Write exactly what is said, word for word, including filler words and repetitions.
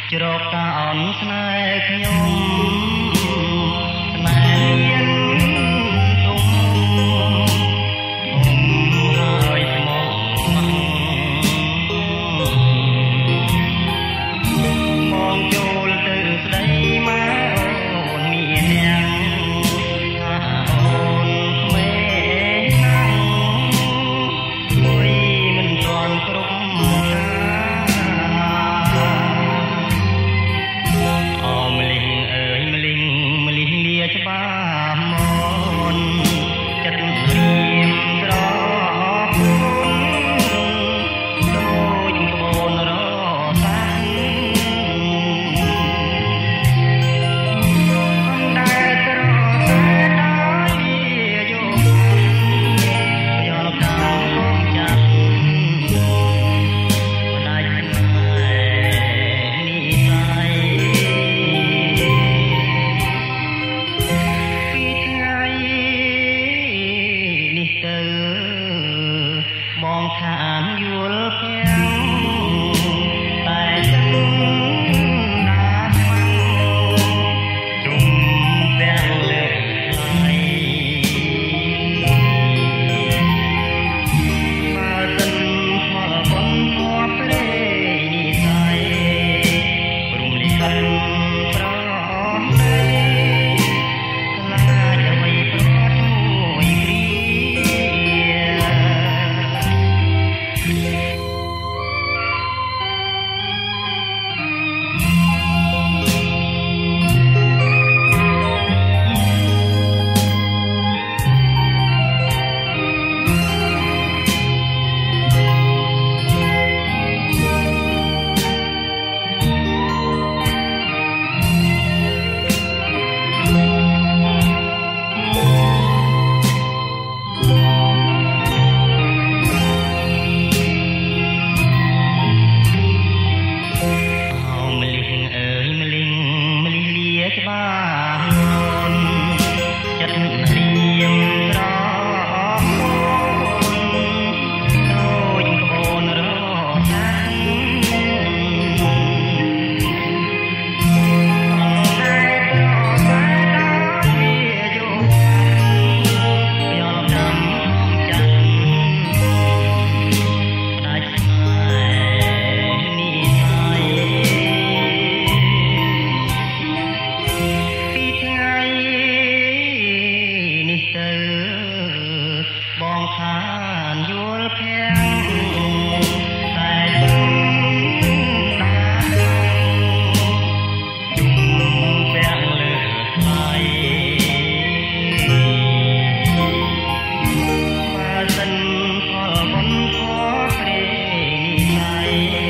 ច្រកតាអនស្នេហ៍ខ្ញុំស្នេហ៍មានទុំហើយស្មោះមកចូលទៅស្ដីមកអូនមានអ្នកថាអូនក្មេងណាស់មួយមិនទាន់គ្រប់ច្បាស់មកចិត្តព្រៀមស្រពោនដូចក្បូនរសាំតែត្រសាដោយយកយកតាមចាប់បដាច់ស្នេហ៍និស័យបងខានយល់ភាំងតែចិត្តណាស់ជុំទាំងលើថ្លៃបើសិនស្មល់បងធ្លាប់លេនិស័យព្រមលិខិតប្រដីខ្លាចអ្វីប្រត់មួយគ្រាច្បាស់ខ្លួនចិត្តព្រៀមស្រពោនដូចក្បូនរសាំតែត្រសាដោយយកយកតាមចាត់ដាច់ស្នេហ៍និស័យទៅបងខានយល់ភាំងតែចិត្តណាជុំទាំងលើថ្លៃបើសិនផលបុណ្យខព្រេនិស័យ